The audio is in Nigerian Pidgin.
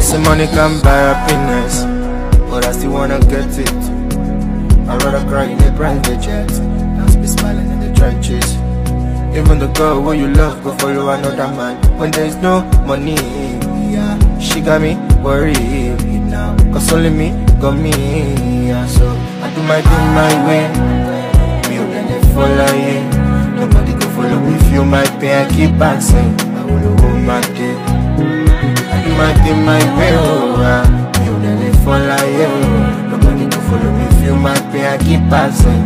Say money can buy happiness, but I still wanna get it. I'd rather cry in a private jet than be smiling in the trenches. Even the girl who you love go follow another man when there's no money. Yeah, she got me worried now, cause only me got me. Yeah, so I do my thing my way. Me only follow you. Nobody go follow me, feel my pain, I keep asking. I will hold my day. I do my thing my way, oh yeah. Me only follow you. Nobody go follow me, feel my pain, I keep asking.